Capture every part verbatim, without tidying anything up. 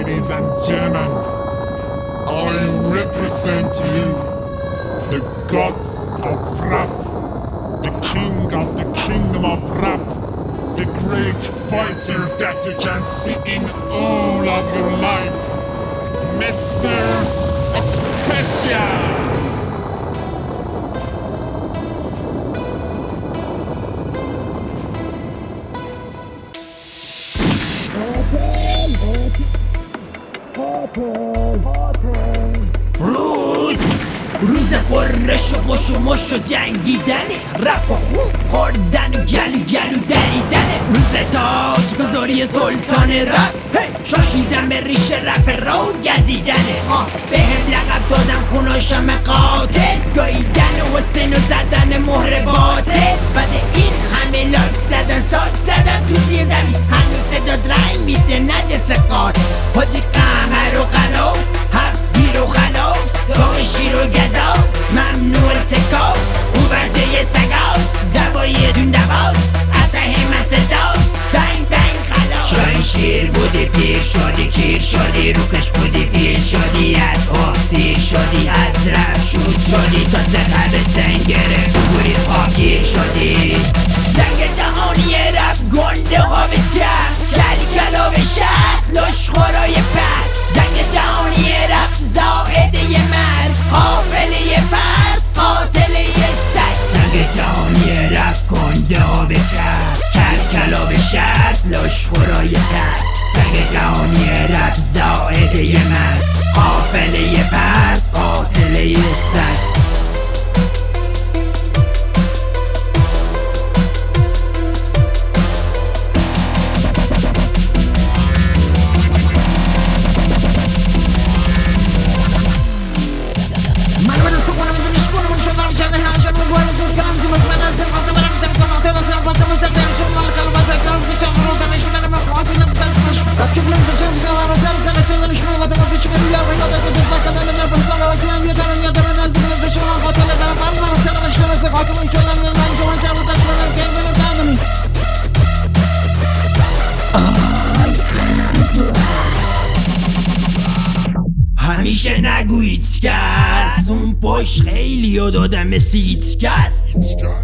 ladies and gentlemen, I represent you, the god of rap, the king of the kingdom of rap, the great fighter that you can see in all of your life, Mister Special. روز خورش و خوش و مش و جنگیدنه، رپ و خون خوردن و گلو گلو دریدنه. روز تاج گذاری سلطان رپ، شاشیدن به ریش رپ را و گزیدنه. آه به هم لقب دادن خوناشم قاتل، گاییدن و حسین و زدن مهر باطل. بعد این همه لایک زدن ساد زدن تو زیر دمی، هنوز صداد رای میده نجس قاتل. حاجی قمر و قلاف هفت تیر و خلاف، گاه شیر و گذاف ممنوع ارتکاف. او برجه سگاست دوایی جون دواست، از همه صداست بنگ بنگ خلاف. شاین شیر بودی پیر شدی کیر شدی، روکش بودی فیل شدی، از آب سیر شدی، از رب شود شدی، تا سقب سنگ گرفت بوری پاکیر شدی. جنگ جهانی رب گنده ها به چپ، کلی کلا به شهر لشخورای پس. جنگ جهانی رب زائده مرد، قافله فرد قاتله سگ. جنگ جهانی رب گنده ها به چپ، کل کلا به شهر لشخورای پس. جنگ جهانی رب زائده مرد، قافله فرد قاتله سگ. همیشه نگو هیچ کس، اون پشت خیلی ها دادم مثل هیچ کس.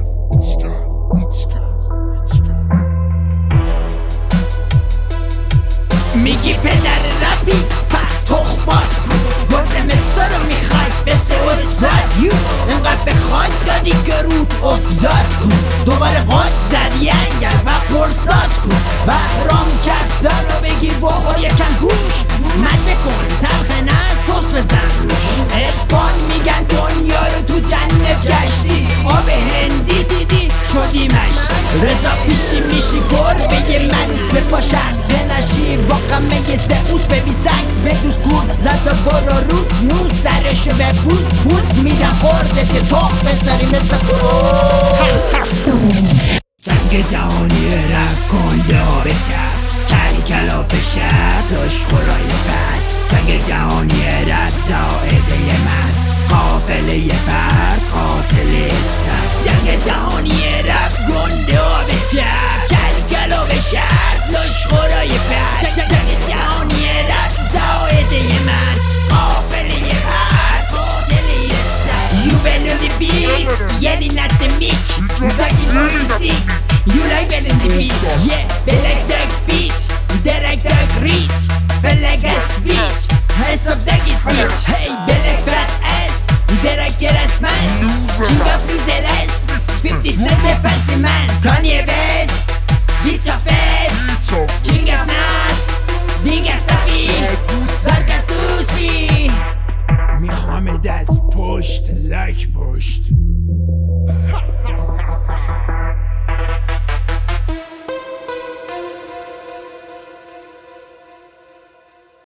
میگی پدر رپی پر تخمات کن، گفتم استو رو میخوای بسه استاد یو. انقدر بخواد دادی که رود افتاد کن، دوباره قد زدی انگل و پرساد کن. بهرام کفتر رو بگیر بخور یکم گوشت، مزه کن تلخه نه سس بزن روش. ارفان میگن دنیا رو تو جنت گشتی، آب هندی دیدی شدی مشتی. رضا پیشی میشی گربه منوس به پاشن، بنشی با قمه زئوس ببی زنگ بدوس کورس. لذا برو روز نوز سرشو به پوز پوز میدم خورده که تخ بذاری مثل کروز. جنگ جهانی رپ گنده ها به چپ، کلی کلا به شهر لشخورای پس. جنگ جهانی رپ زائده من، قافله فرد قاتل سگ. جنگ جهانی رپ گنده ها به چپ، کلی کلا به شهر لشخورای پس. جنگ جهانی رپ زائده من، قافله فرد قاتل سگ. You been in the beat, yelling at the mic, Zaggy forty-six, you like been in the beat. Yeah, beleg dug beat, derek dug reach, beleg ass beach, hands up duggy beach. Hey, beleg fat ass, derek get ass man, king of his ass, fifty cent the fancy man. Kanye West, bitch of ass.